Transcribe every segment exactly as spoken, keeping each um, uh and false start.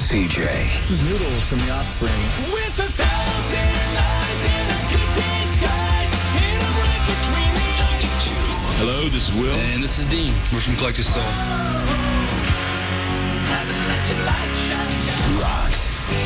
C J. This is Noodles from The Offspring. With a thousand eyes in a good disguise, and I'm right between the eyes. Hello, this is Will. And this is Dean. We're from Collective Soul. Haven't let your light shine down. Rocks.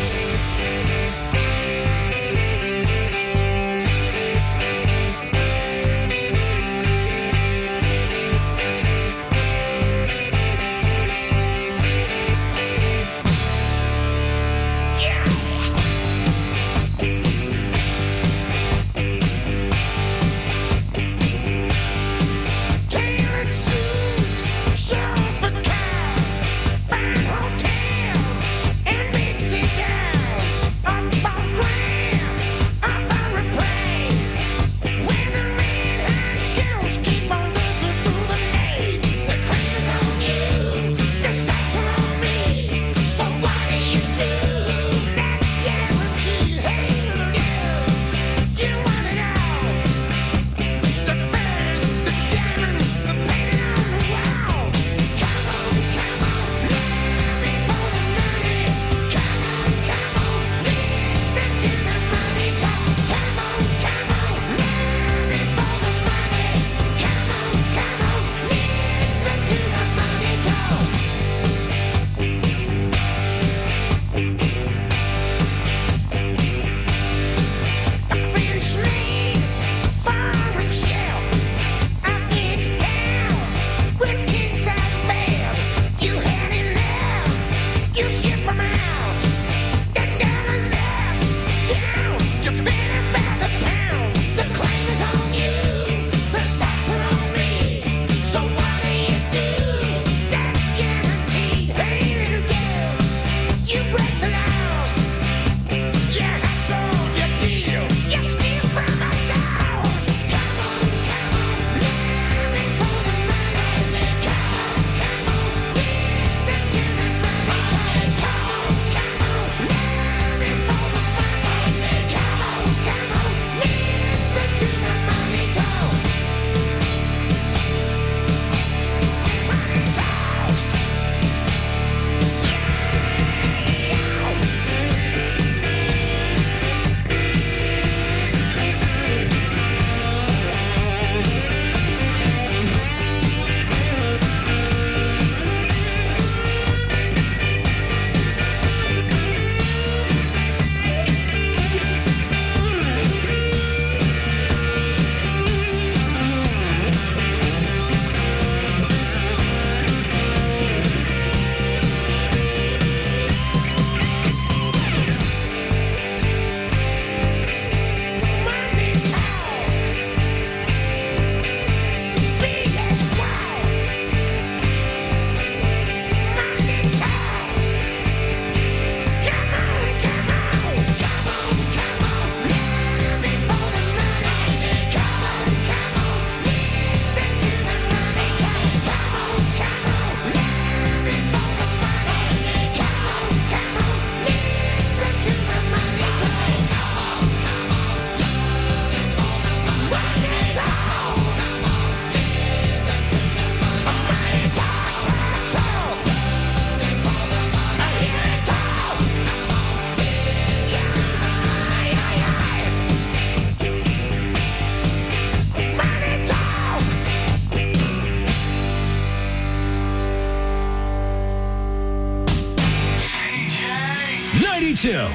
ninety-two.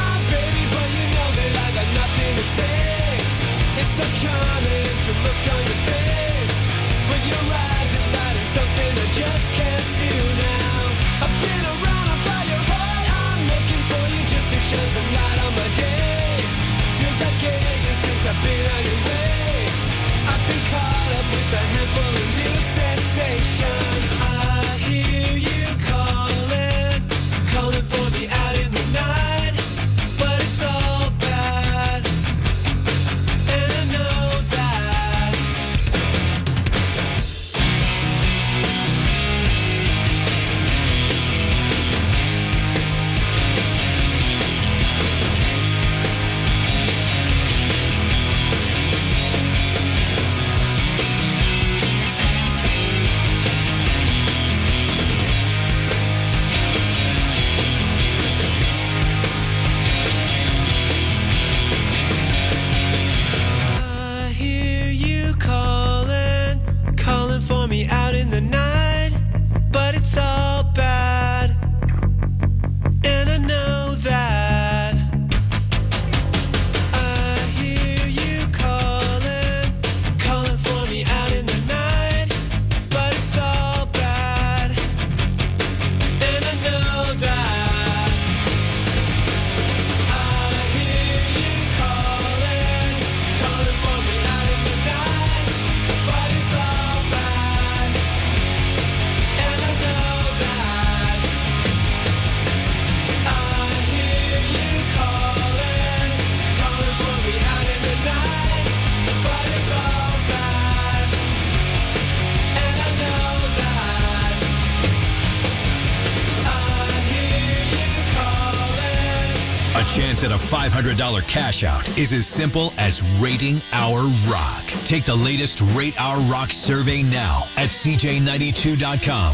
Charming to look on your chance at a five hundred dollars cash out is as simple as rating our rock. Take the latest Rate Our Rock survey now at C J ninety-two dot com.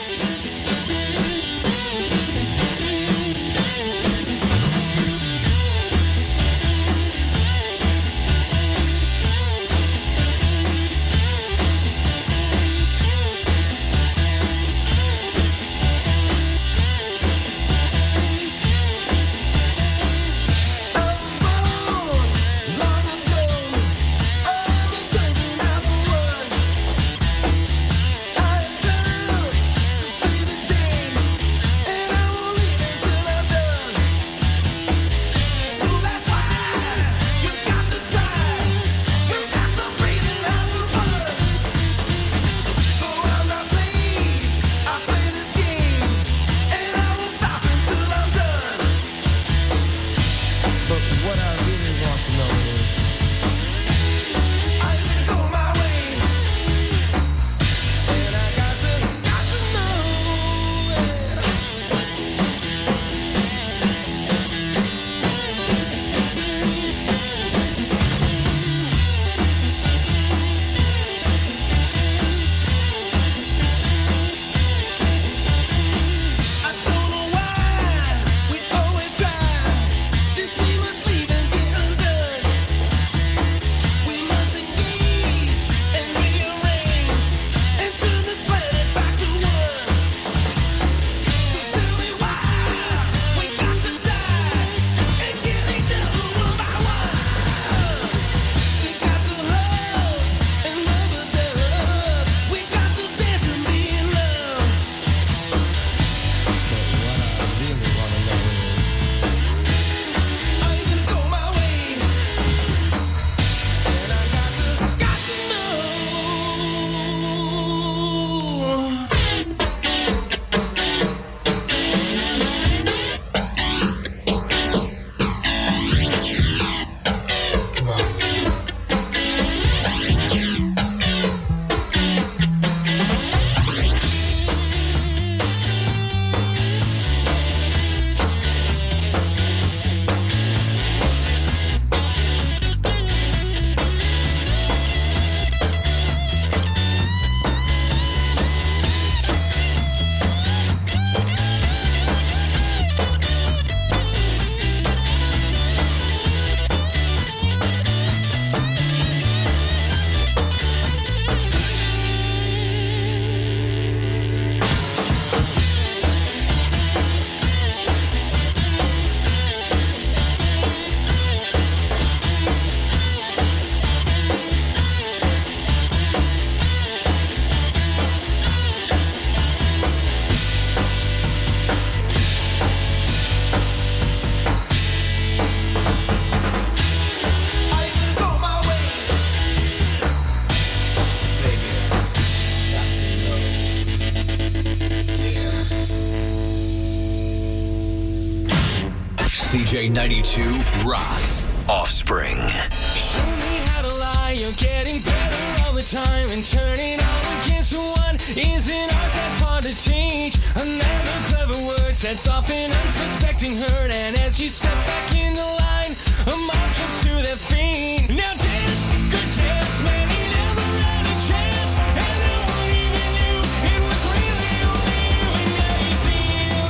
C J ninety-two rocks Offspring. Show me how to lie, you're getting better all the time. And turning all against one is an art that's hard to teach. Another clever word sets off an unsuspecting hurt. And as you step back in the line, a mob jumps to their feet. Now dance, good dance, man, he never had a chance. And no one even knew it was really only you. And now you steal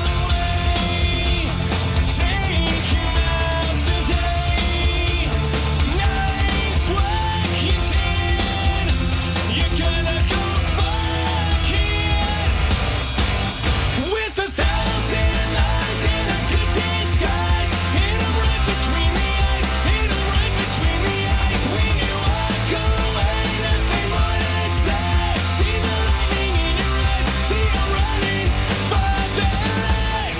away. Take him out today. Nice work you did. You're gonna go fucking with a thousand lies in a good disguise. Hit 'em right between the eyes. Hit 'em right between the eyes. When you walk away, nothing more to say. See the lightning in your eyes. See I'm running for the light.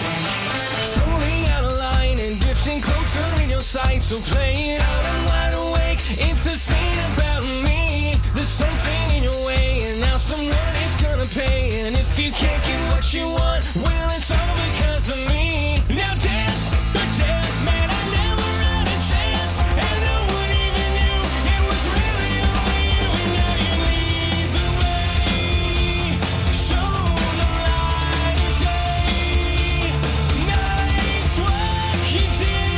Slowly out of line and drifting closer in your sight. So play it out, I'm wide awake. It's a scene about me. There's something in your way, and now someone is gonna pay. And if you can't get what you want, well, it's all because of me. Now dance, but dance, man, I never had a chance. And no one even knew it was really only you. And now you lead the way. Show the light of day. Nice work you did.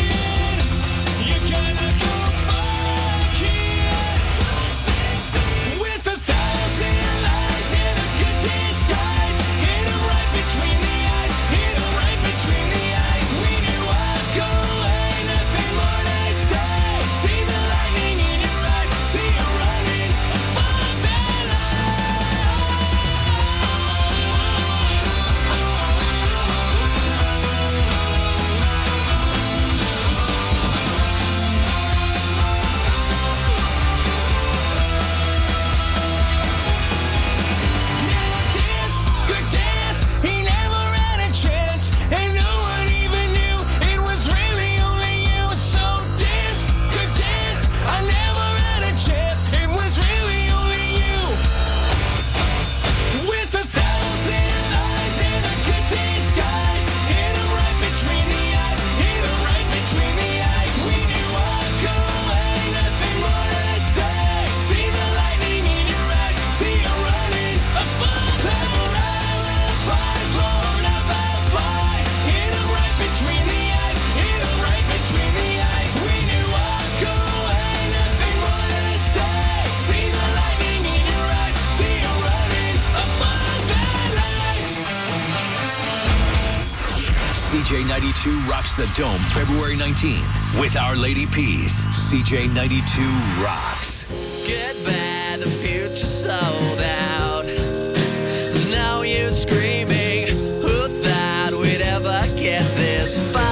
J ninety-two rocks the Dome February nineteenth with Our Lady Peace. C J ninety-two rocks. Goodbye, the future sold out. There's no use screaming. Who thought we'd ever get this far?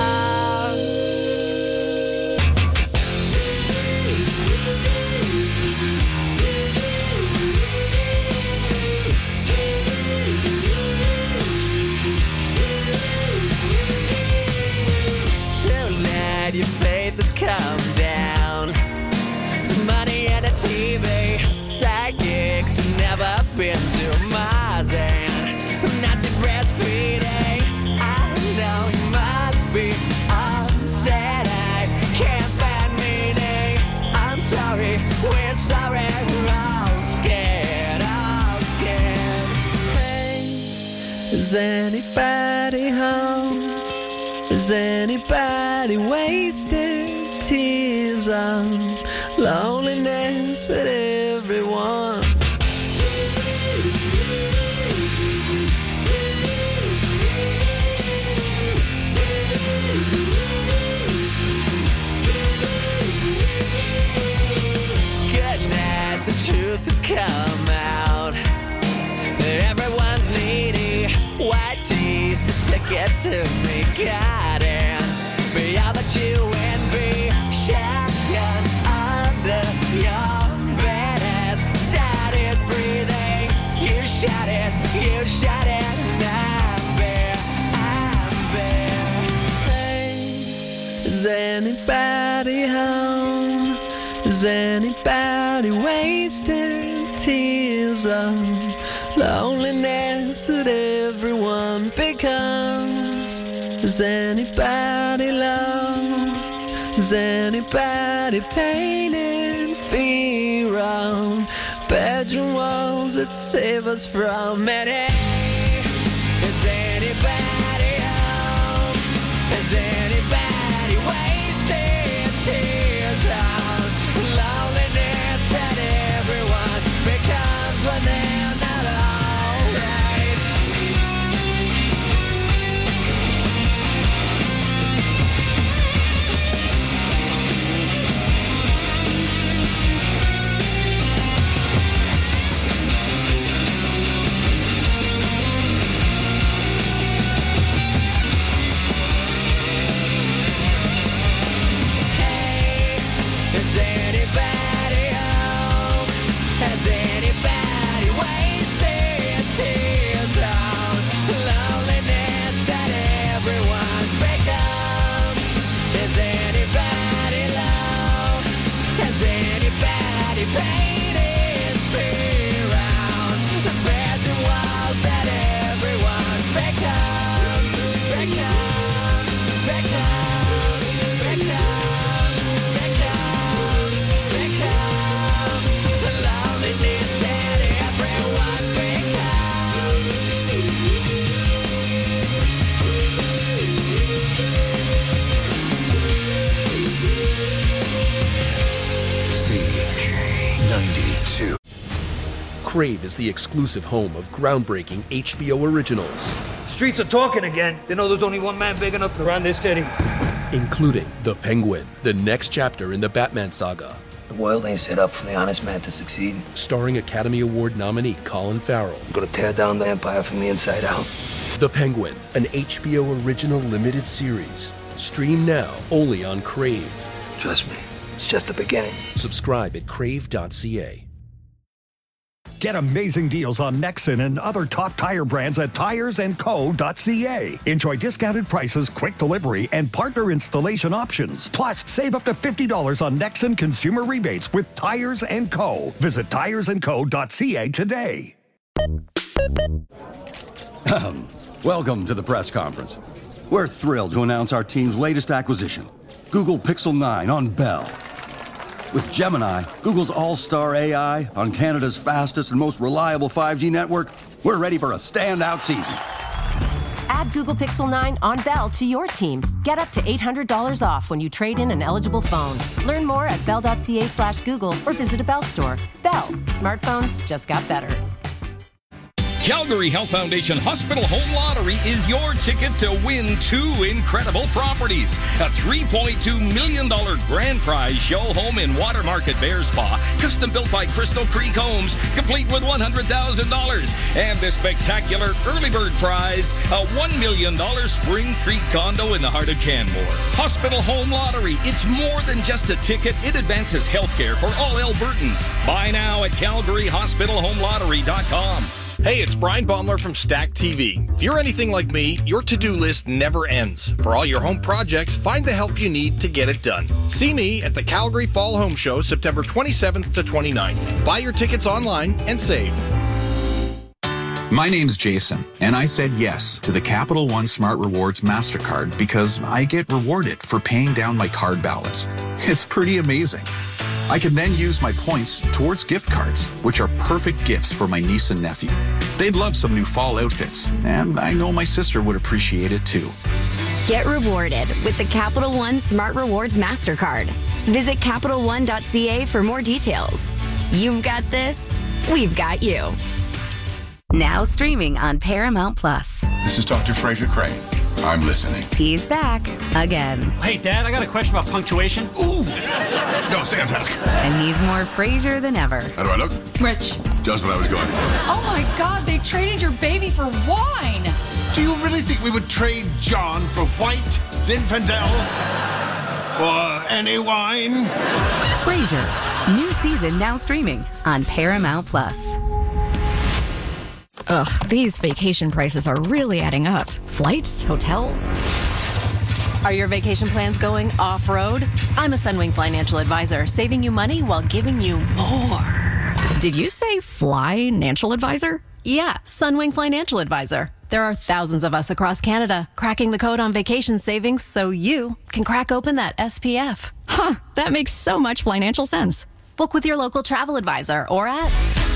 Tonight your faith has come down to money and a T V. Psychics who never been to Mars and Nazi breastfeeding. I know you must be upset. I can't find meaning. I'm sorry, we're sorry. We're all scared, all scared. Hey, is anybody home? Is anybody wasting tears on loneliness that everyone good night, the truth has come out. Everyone's needy, white teeth, the ticket to me, God, and beyond that you envy, shotgun under your bed has started breathing. You shot it, you shot it, and I'm bare, I'm bare. Hey, is anybody home? Is anybody wasting tears on loneliness that everyone becomes? Is anybody low? Is anybody painting fear on bedroom walls that save us from it? Hey, is anybody home? Is anybody wasting tears on loneliness that everyone becomes when they're not alright? Hey, is anybody home? Has anybody wasted tears on loneliness that everyone becomes? Is anybody low? Has anybody painted fear on the bedroom walls that everyone becomes? Becomes, becomes, becomes, becomes, becomes the loneliness that everyone becomes. C ninety-two. Crave is the exclusive home of groundbreaking H B O originals, Streets are talking again. They know there's only one man big enough to run this city. including The Penguin, the next chapter in the Batman saga, The world ain't set up for the honest man to succeed. starring Academy Award nominee Colin Farrell. I'm gonna tear down the empire from the inside out. The Penguin, an H B O original limited series. Stream now only on Crave. Trust me, it's just the beginning. Subscribe at crave dot c a. Get amazing deals on Nexen and other top tire brands at tires and co dot c a. Enjoy discounted prices, quick delivery, and partner installation options. Plus, save up to fifty dollars on Nexen consumer rebates with Tires and Co. Visit tires and co dot c a today. Welcome to the press conference. We're thrilled to announce our team's latest acquisition, Google Pixel nine on Bell. With Gemini, Google's all-star A I, on Canada's fastest and most reliable five G network, we're ready for a standout season. Add Google Pixel nine on Bell to your team. Get up to eight hundred dollars off when you trade in an eligible phone. Learn more at bell dot c a slash Google or visit a Bell store. Bell, smartphones just got better. Calgary Health Foundation Hospital Home Lottery is your ticket to win two incredible properties. A three point two million dollars grand prize show home in Watermark at Bear Spa, custom built by Crystal Creek Homes, complete with one hundred thousand dollars. And the spectacular early bird prize, a one million dollars Spring Creek condo in the heart of Canmore. Hospital Home Lottery, it's more than just a ticket. It advances healthcare for all Albertans. Buy now at calgary hospital home lottery dot com. Hey, it's Brian Baumler from Stack T V. If you're anything like me, your to-do list never ends. For all your home projects, find the help you need to get it done. See me at the Calgary Fall Home Show, September twenty-seventh to twenty-ninth. Buy your tickets online and save. My name's Jason, and I said yes to the Capital One Smart Rewards MasterCard because I get rewarded for paying down my card balance. It's pretty amazing. I can then use my points towards gift cards, which are perfect gifts for my niece and nephew. They'd love some new fall outfits, and I know my sister would appreciate it too. Get rewarded with the Capital One Smart Rewards MasterCard. Visit capital one dot c a for more details. You've got this, we've got you. Now streaming on Paramount Plus. This is Doctor Fraser Crane. I'm listening. He's back again. Hey, Dad, I got a question about punctuation. Ooh! No, stay on task. And he's more Frasier than ever. How do I look? Rich. Just what I was going for. Oh my God, they traded your baby for wine. Do you really think we would trade John for white Zinfandel? Or any wine? Frasier. New season now streaming on Paramount Plus. Ugh, these vacation prices are really adding up. Flights, hotels. Are your vacation plans going off-road? I'm a Sunwing Financial Advisor, saving you money while giving you more. Did you say Fly-Nancial Advisor? Yeah, Sunwing Financial Advisor. There are thousands of us across Canada cracking the code on vacation savings so you can crack open that S P F. Huh, that makes so much financial sense. Book with your local travel advisor or at...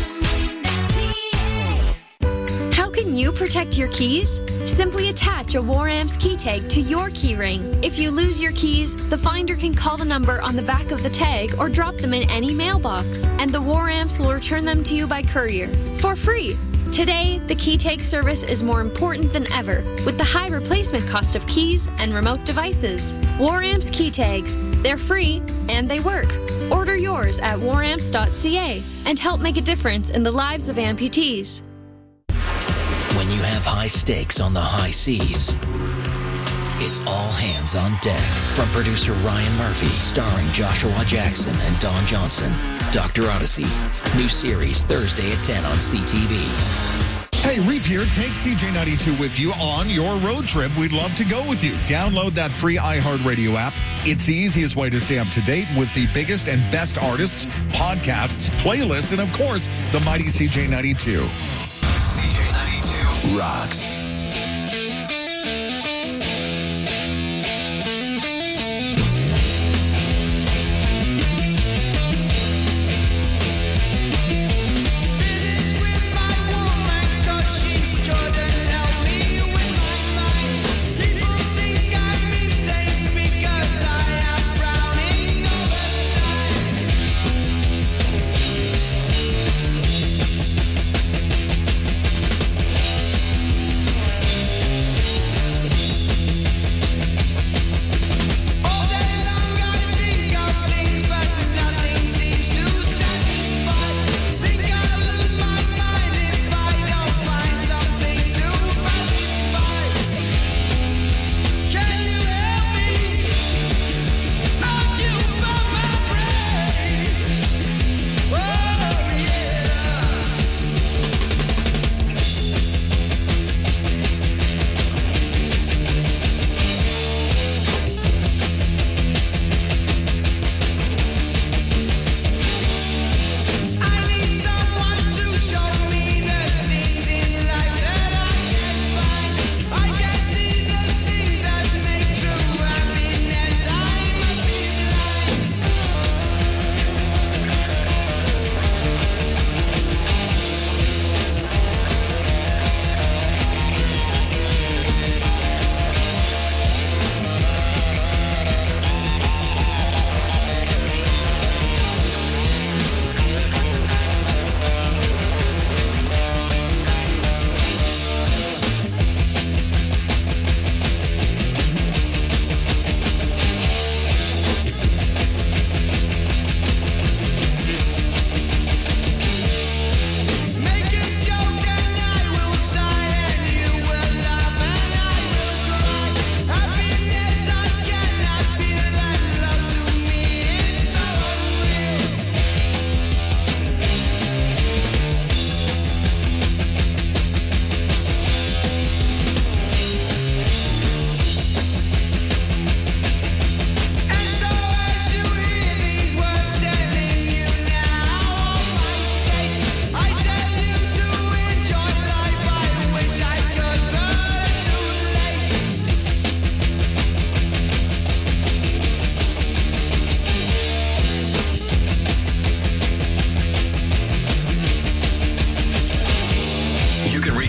How can you protect your keys? Simply attach a WarAmps key tag to your key ring. If you lose your keys, the finder can call the number on the back of the tag or drop them in any mailbox, and the WarAmps will return them to you by courier for free. Today, the key tag service is more important than ever with the high replacement cost of keys and remote devices. WarAmps key tags. They're free and they work. Order yours at war amps dot c a and help make a difference in the lives of amputees. When you have high stakes on the high seas, it's all hands on deck. From producer Ryan Murphy, starring Joshua Jackson and Don Johnson. Doctor Odyssey, new series Thursday at ten on C T V. Hey, Reap here. Take C J ninety-two with you on your road trip. We'd love to go with you. Download that free iHeartRadio app. It's the easiest way to stay up to date with the biggest and best artists, podcasts, playlists, and of course, the mighty C J ninety-two. C J ninety-two rocks.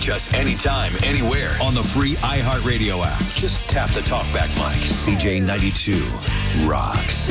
Catch us anytime, anywhere on the free iHeartRadio app. Just tap the talkback mic. C J ninety-two rocks.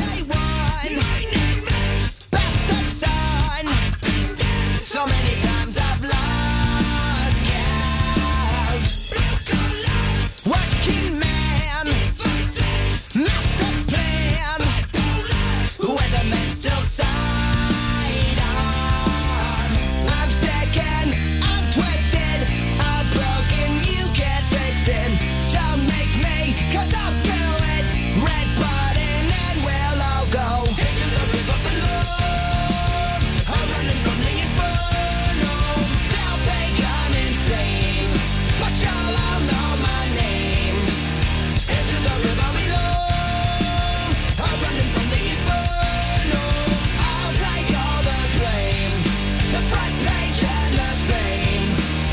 So many times I've lost count. Working man, master plan, with a mental side on. I'm second, I'm twisted, I'm broken, you can't fix it. Don't make me, cause I'll do it. Red button and we'll all go into the river below. I'm running from the inferno. They'll think I'm insane, but y'all all know my name. Into the river below. I'm running from the inferno. I'll take all the blame. The front page and the fame.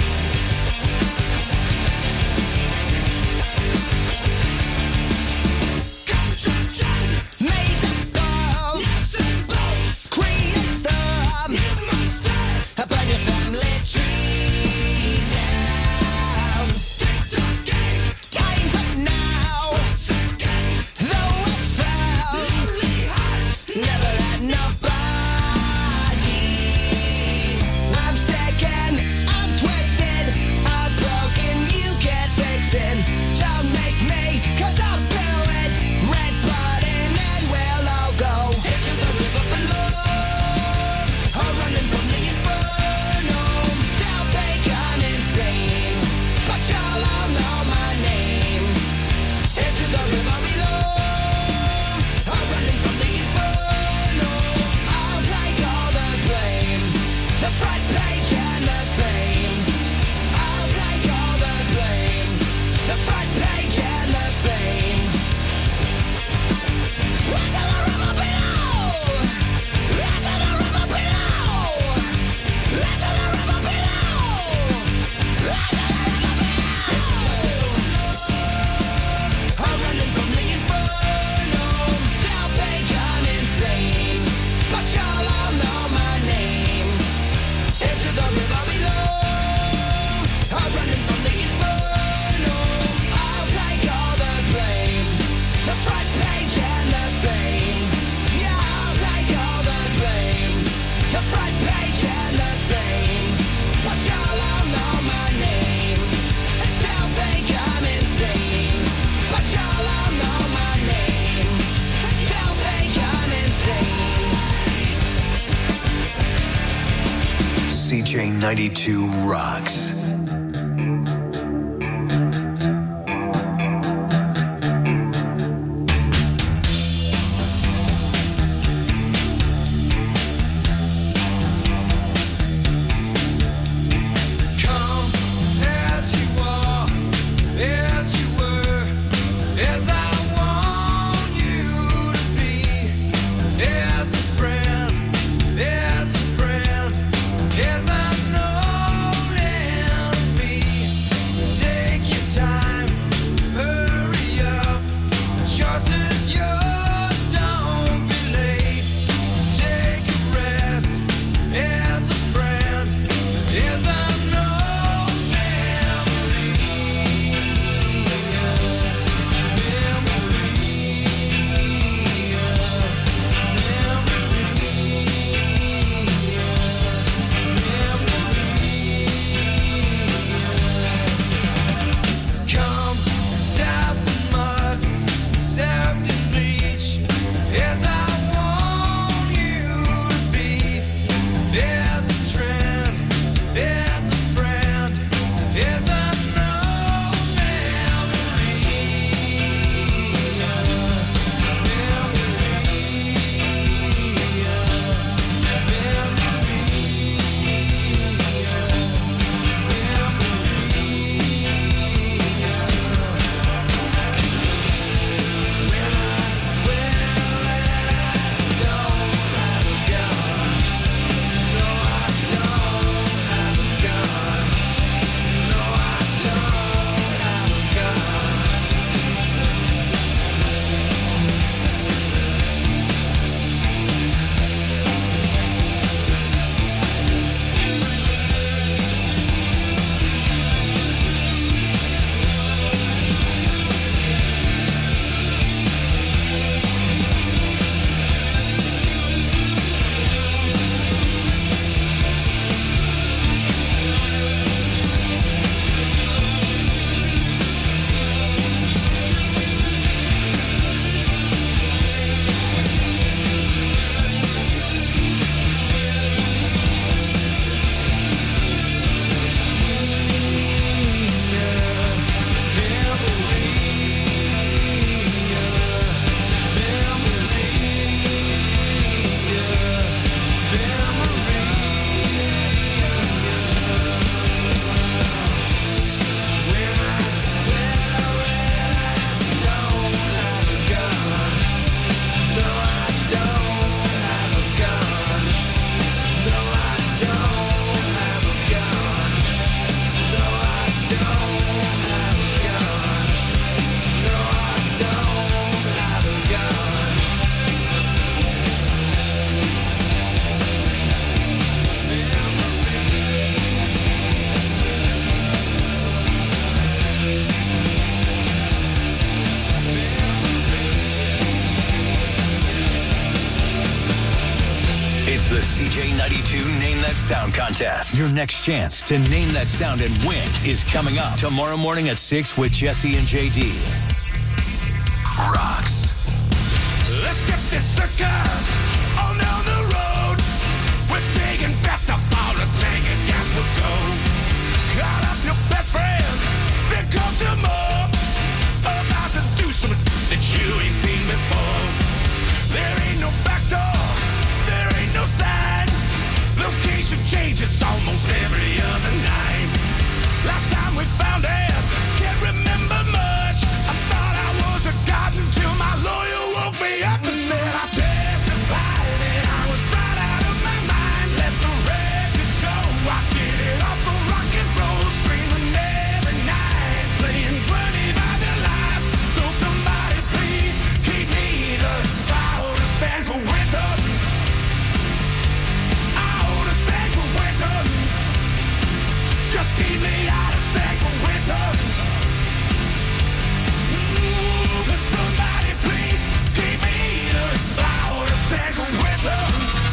Made up of creates them. Burn your family tree down. Time's up now. Though it frowns, never let nobody. I'm second, I'm twisted, I'm broken, you can't fix it. Don't make me, cause I'll do it. Red button and we'll all go into the river below. I'm running from the inferno. They'll think I'm insane, but y'all all know my name. Into the river below. I'm running from the inferno. I'll take all the blame. The front page and the fame. I'll take all the blame. The front page and the fame. Into the river below. Into the river below. Into the river below. Into the river below. I'm running from the inferno. They'll think I'm insane, but y'all all know my name. Into the river below. I'm running from the inferno. I'll take all the blame. The front page and the fame. Yeah, I'll take all the blame. The front page and the fame. But y'all all know my name. They'll think I'm insane, but y'all all know my name. They'll think I'm insane. C J ninety-two rocks. Come as you are, as you were, as I want you to be, as a friend, as a friend, as I'm known and the C J ninety-two Name That Sound contest. Your next chance to name that sound and win is coming up tomorrow morning at six with Jesse and J D. Rocks. Let's get this circus on down the road. We're taking bets up all the tank and gas will go. Call up your best friend, then come to more. About to do something that you ain't seen before. There ain't no back door, there ain't no side. Location changes almost every other night. Last time we found it, can't remember much. I thought I was a god until my lawyer woke me up and said I testified and I was right out of my mind. Let the record show I did it off the rock and roll, screaming every night, playing twenty by their lives. So somebody please keep me the power to stand for wisdom. Out of stand for wisdom. Just keep me out of stand for wisdom. Ooh, could somebody please keep me the power to stand for wisdom.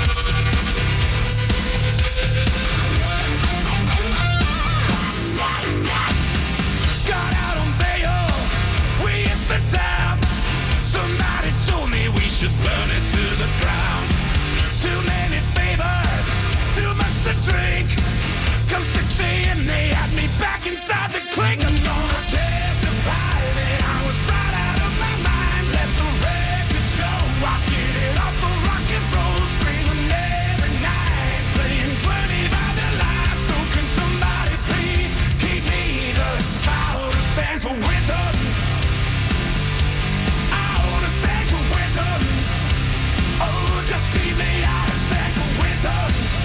Got out on bail, we hit the town. Somebody told me we should burn it to the ground. Too many favors, too much to drink. Come six a.m. they had me back inside the clink. I'm gonna testify that I was right out of my mind. Let the record show I did it off the rock and roll, screaming every night, playing twenty by the life. So can somebody please keep me the power to stand for wisdom? I wanna stand for wisdom. Oh, just keep me out of stand for wisdom.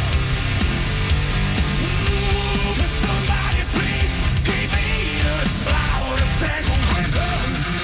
Ooh, could somebody please keep me the power to stand for wisdom?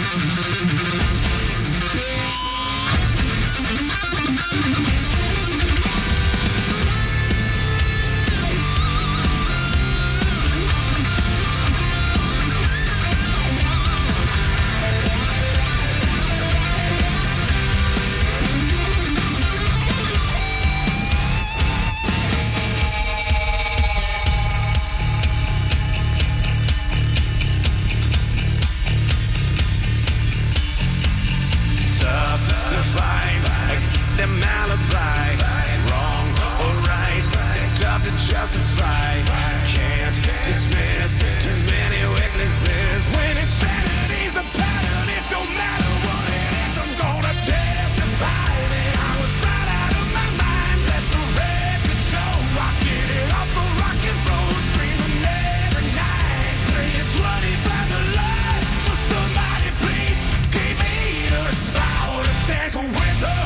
Tough to find them alibi, wrong or right. It's tough to justify. Can't dismiss too many witnesses. When insanity's the pattern, it don't matter what it is. I'm gonna testify that I was right out of my mind. Let the record show I did it off the rock and roll, screaming every night, playing twenty-five to life. So somebody please keep me the power to stand for wisdom.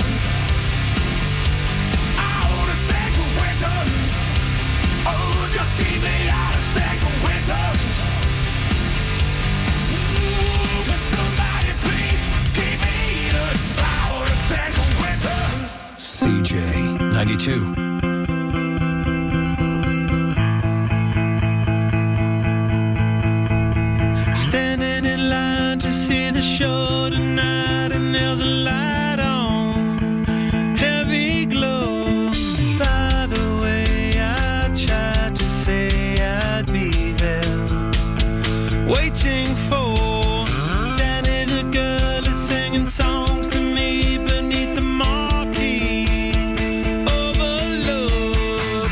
I wanna stand for wisdom. Oh, just keep me out of stand for wisdom. Ooh, could somebody please keep me the power to stand for wisdom? C J ninety-two. Standing in line to see the show tonight, and there's a light on, heavy glow. By the way, I tried to say I'd be there, waiting for Danny the girl is singing songs to me beneath the marquee overlook.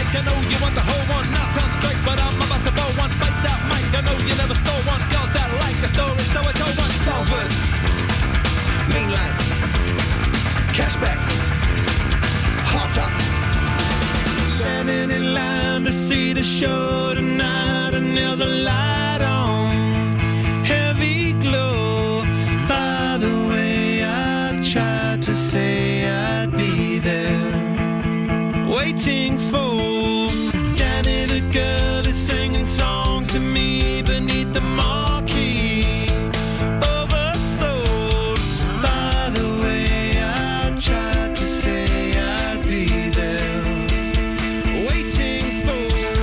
mic. I know you want the whole one, not on strike, but I'm about to bow one. Fight that mic. I know you never stole one. Girls that like the story, so I told one. Salford, Mainline, Cashback, Hot Top. Standing in line to see the show tonight, and there's a light on, heavy glow. By the way, I tried to say I'd be there, waiting for Danny the girl is singing songs to me beneath the marquee. Oversold. By the way, I tried to say I'd be there, waiting for.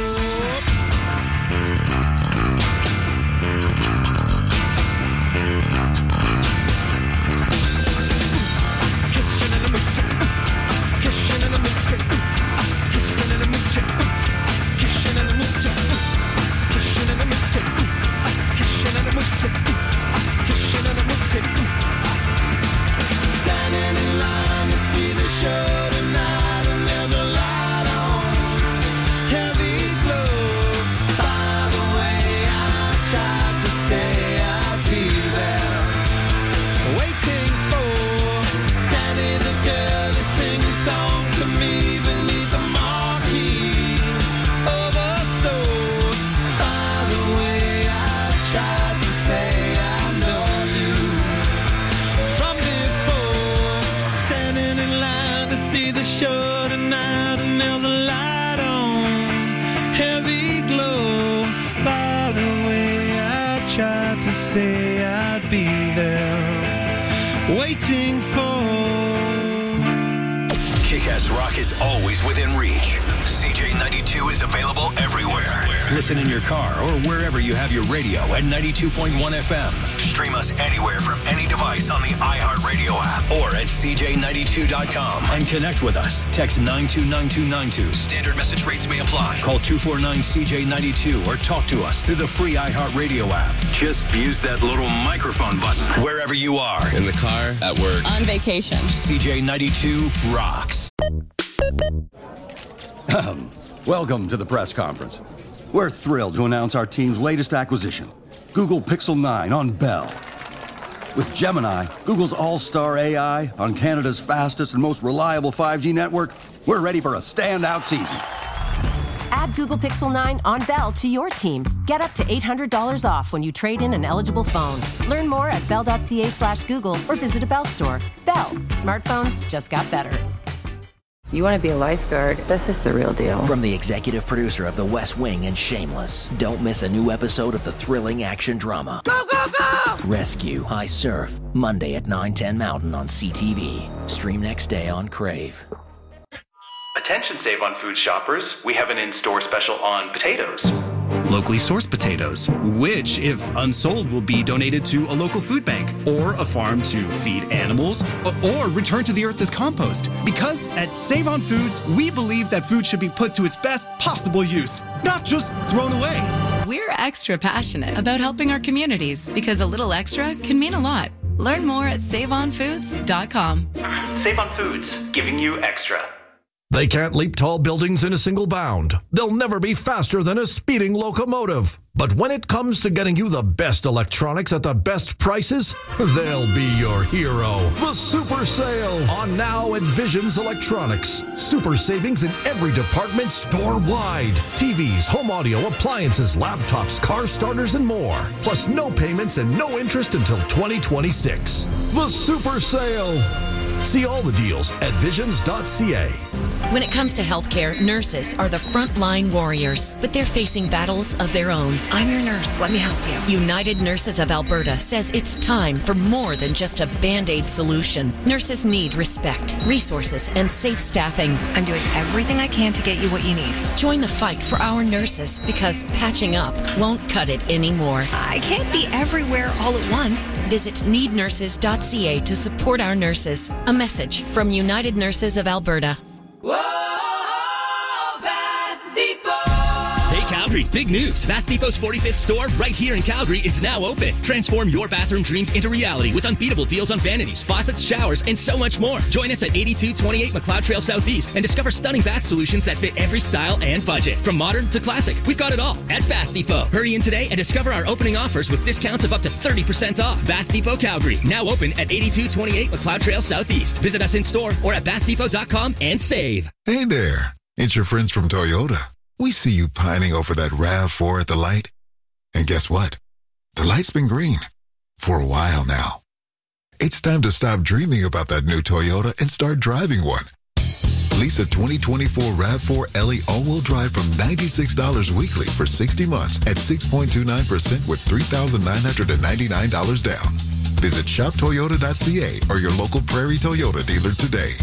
Kissing in the mood, kissing in the mood, kissing in the mood, kissing in the mood, kissing in the mood, kissing in the mood, kissing in the mood. Standing in line to see the show tonight, and there's a light on, heavy glow. By the way, I tried to say I'd be there, waiting for Danny the girl is singing songs to me beneath the marquee. Oversold. By the way, I tried to say I know you from before. Standing in line to see the show tonight, and there's a light on, heavy glow. By the way, I tried to say I'd be there, waiting for. Kick-Ass Rock is always within reach. C J ninety-two is available everywhere. Listen in your car or wherever you have your radio at ninety-two point one F M. Stream us anywhere from any device on the iHeartRadio app or at C J ninety-two dot com. And connect with us. Text nine two nine two nine two. Standard message rates may apply. Call two four nine C J ninety-two or talk to us through the free iHeartRadio app. Just use that little microphone button wherever you are. In the car, at work, On vacation. C J ninety-two rocks. Welcome to the press conference. We're thrilled to announce our team's latest acquisition, Google Pixel nine on Bell. With Gemini, Google's all-star A I on Canada's fastest and most reliable five G network, we're ready for a standout season. Add Google Pixel nine on Bell to your team. Get up to eight hundred dollars off when you trade in an eligible phone. Learn more at bell.ca slash Google or visit a Bell store. Bell. Smartphones just got better. You want to be a lifeguard? This is the real deal. From the executive producer of The West Wing and Shameless, don't miss a new episode of the thrilling action drama. Go, go, go! Rescue, I Surf, Monday at nine ten Mountain on C T V. Stream next day on Crave. Attention Save on Food shoppers, we have an in-store special on potatoes. Locally sourced potatoes, which, if unsold, will be donated to a local food bank or a farm to feed animals or return to the earth as compost. Because at Save on Foods, we believe that food should be put to its best possible use, not just thrown away. We're extra passionate about helping our communities because a little extra can mean a lot. Learn more at save on foods dot com. Save on Foods, giving you extra. They can't leap tall buildings in a single bound. They'll never be faster than a speeding locomotive. But when it comes to getting you the best electronics at the best prices, they'll be your hero. The Super Sale on now at Visions Electronics. Super savings in every department store-wide. T Vs, home audio, appliances, laptops, car starters, and more. Plus no payments and no interest until twenty twenty-six. The Super Sale. See all the deals at visions dot c a. When it comes to healthcare, nurses are the frontline warriors, but they're facing battles of their own. I'm your nurse. Let me help you. United Nurses of Alberta says it's time for more than just a Band-Aid solution. Nurses need respect, resources, and safe staffing. I'm doing everything I can to get you what you need. Join the fight for our nurses because patching up won't cut it anymore. I can't be everywhere all at once. Visit need nurses dot c a to support our nurses. A message from United Nurses of Alberta. Whoa, Bath Depot! Take out Calgary, big news. Bath Depot's forty-fifth store right here in Calgary is now open. Transform your bathroom dreams into reality with unbeatable deals on vanities, faucets, showers, and so much more. Join us at eighty-two twenty-eight McLeod Trail Southeast and discover stunning bath solutions that fit every style and budget. From modern to classic, we've got it all at Bath Depot. Hurry in today and discover our opening offers with discounts of up to thirty percent off. Bath Depot Calgary, now open at eighty-two twenty-eight McLeod Trail Southeast. Visit us in store or at bath depot dot com and save. Hey there, it's your friends from Toyota. We see you pining over that RAV four at the light. And guess what? The light's been green for a while now. It's time to stop dreaming about that new Toyota and start driving one. Lease a twenty twenty-four RAV four L E all-wheel drive from ninety-six dollars weekly for sixty months at six point two nine percent with three thousand nine hundred ninety-nine dollars down. Visit shop toyota dot c a or your local Prairie Toyota dealer today.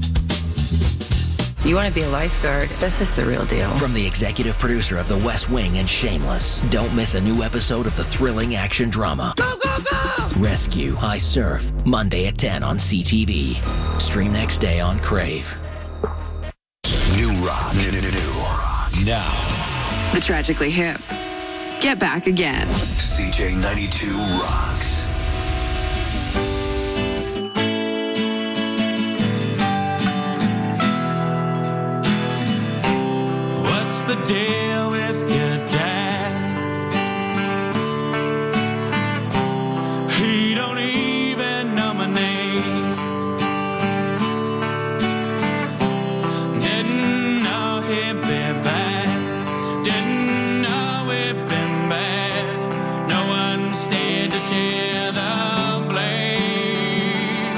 You want to be a lifeguard? This is the real deal. From the executive producer of The West Wing and Shameless, don't miss a new episode of the thrilling action drama. Go, go, go! Rescue, I Surf, Monday at ten on C T V. Stream next day on Crave. New rock. New, new, new rock. Now. The Tragically Hip. Get back again. C J ninety-two rocks. What's the deal with your dad? He don't even know my name. Didn't know he'd be back. Didn't know it'd been bad. No one stayed to share the blame.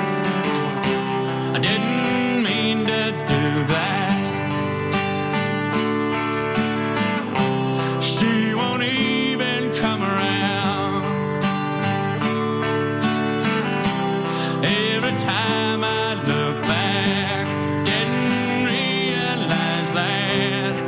I didn't mean to do that. She won't even come around. Every time I look back, didn't realize that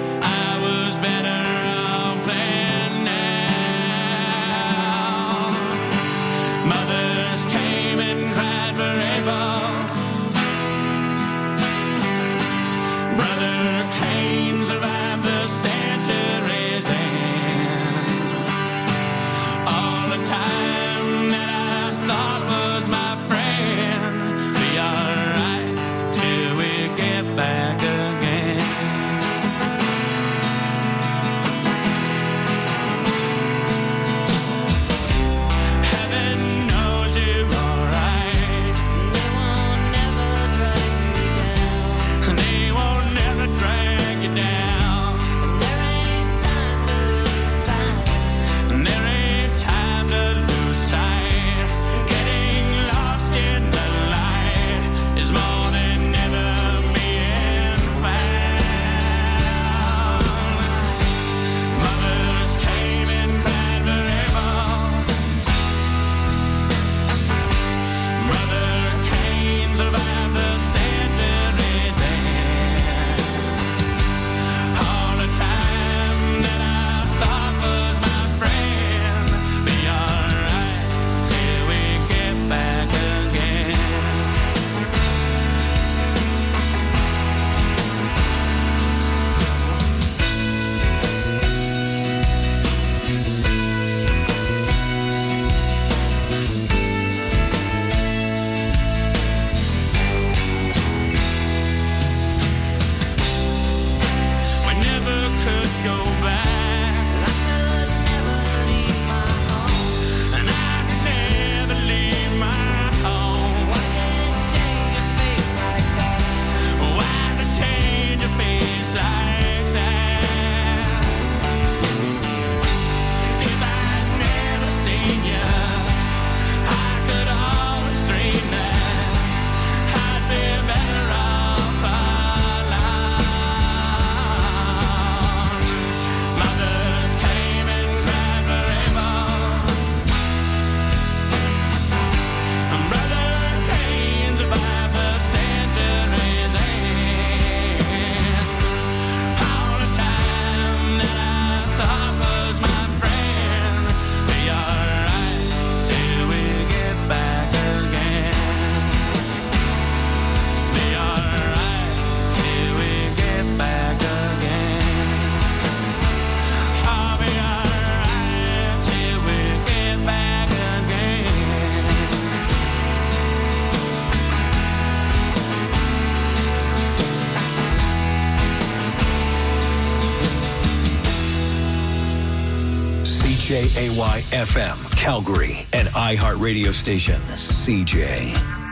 J A Y F M, Calgary, and iHeart radio station, C J.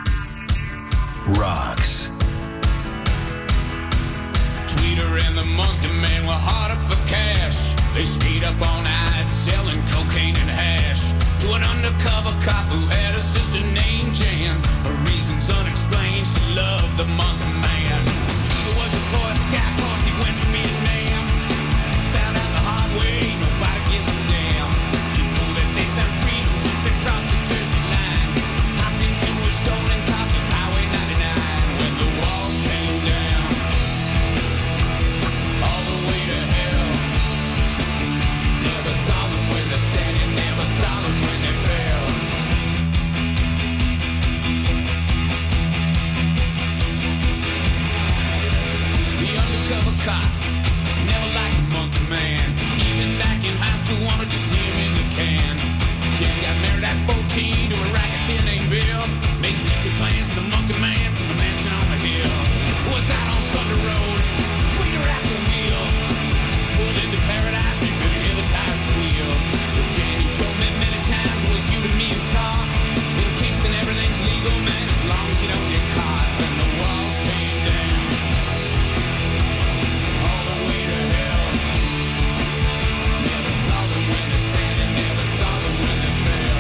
Rocks. Tweeter and the Monkey Man were hard up for cash. They stayed up all night selling cocaine and hash to an undercover cop who had a sister named Jan. For reasons unexplained, she loved the Monkey Man. Tweeter was a Boy Scout cause he went to meet a man. Found out the hard way, nobody gives a damn. You know that they found freedom just across the Jersey line. Hopped into a stolen car on Highway ninety-nine when the walls came down. All the way to hell. Never saw them when they're standing, never saw them when they fell. The undercover cop never liked the Monkey Man. Even back in high school, wanted to see him in the can. Jan got married at fourteen to a racketeer named Bill. Made secret plans for the Monkey Man from the mansion on the hill. Was out on Thunder Road, Tweeter at the wheel. Pulled into paradise, you could hear the tires squeal. This Jan you told me many times was you to me and talk. In Kingston everything's legal, man, as long as you don't get caught. Then the walls came down. All the way to hell. Never saw them when they're standing, never saw them when they fell.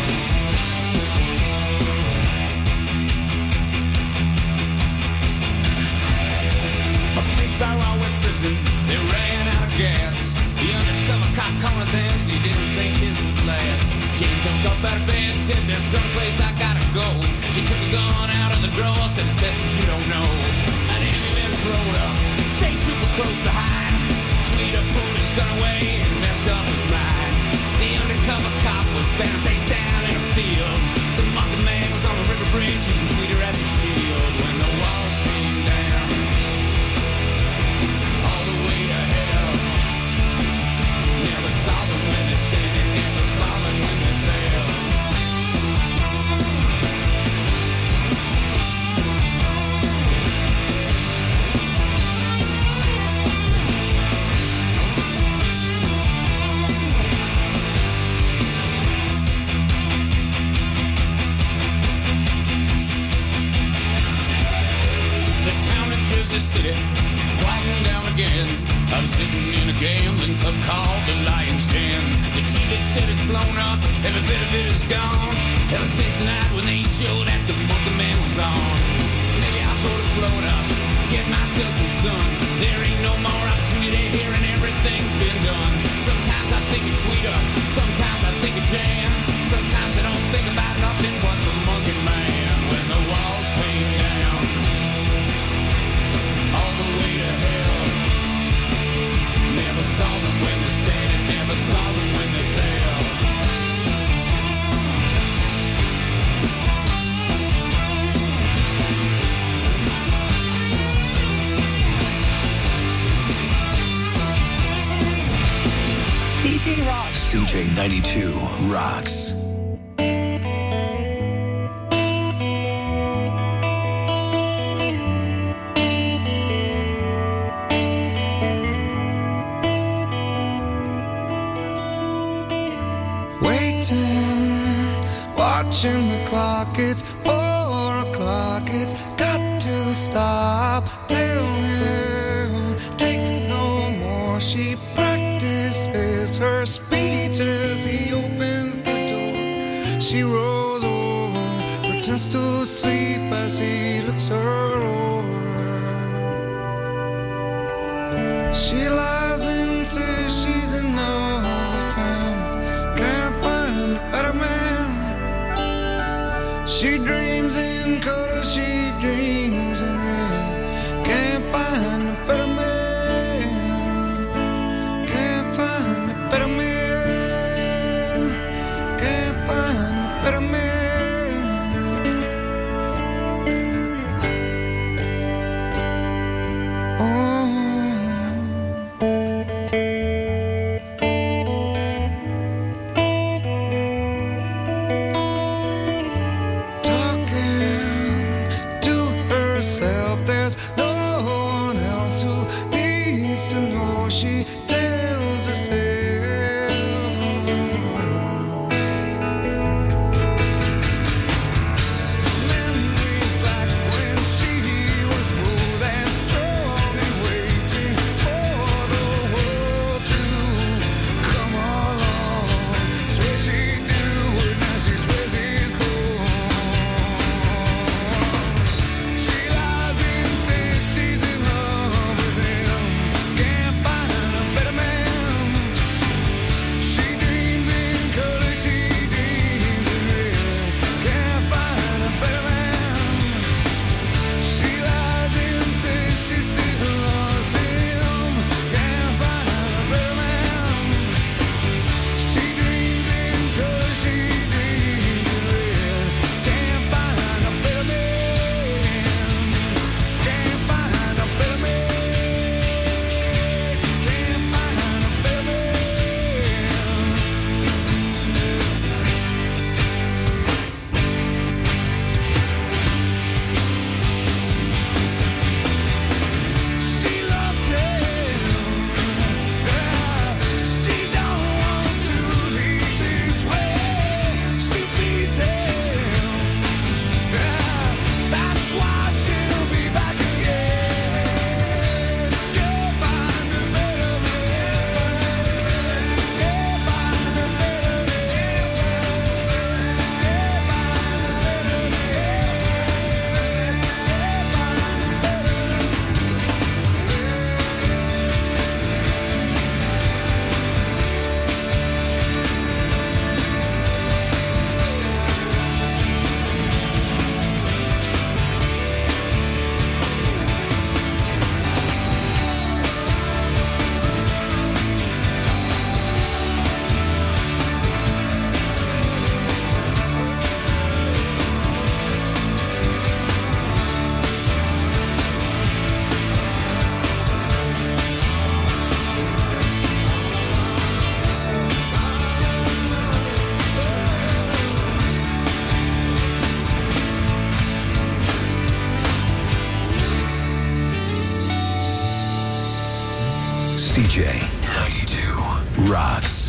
A place by Railway Prison, they ran out of gas. The undercover cop cornered them, so he didn't think this would last. Jane jumped up out of bed, said there's someplace I gotta go. She took a gun out of the drawer, said it's best that you don't know. An ambulance rolled up, stayed super close behind. Tweeter pulled his gun away and messed up his mind. The undercover cop was found face down in a field. The Monkey Man was on the river bridge using Tweeter as a shield. When the walls came down, all the way to hell. Never saw them when they're standing, never saw them when they fell. The town of Jersey City is quieting down again. I'm sitting in a gambling club called the Lion's Den. The T V set is blown up, every bit of it is gone. Ever since the night when they showed that the Monkey Man was on. Maybe I'll go to Florida, get myself some sun. There ain't no more opportunity here and everything's been done. Sometimes I think of Tweeter, sometimes I think of Jan. Sometimes I don't think about nothing but the Monkey Man. When the walls came down, all the way to hell. Never saw them when they're standing, never saw them when they fell. C J Rocks. C J ninety-two Rocks. Waiting, watching the clock, it's four o'clock, it's got to stop. Tell him, take no more. She practices her speech as he opens the door. She rolls over, pretends to sleep as he looks her over. She lies and says she's in love with him. Can't find a better man. She dreams in color, she dreams in red. Can't find a better man. Can't find a better man. Can't find a better man. She tells herself C J ninety-two rocks.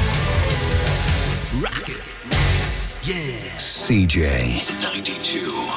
C J ninety-two.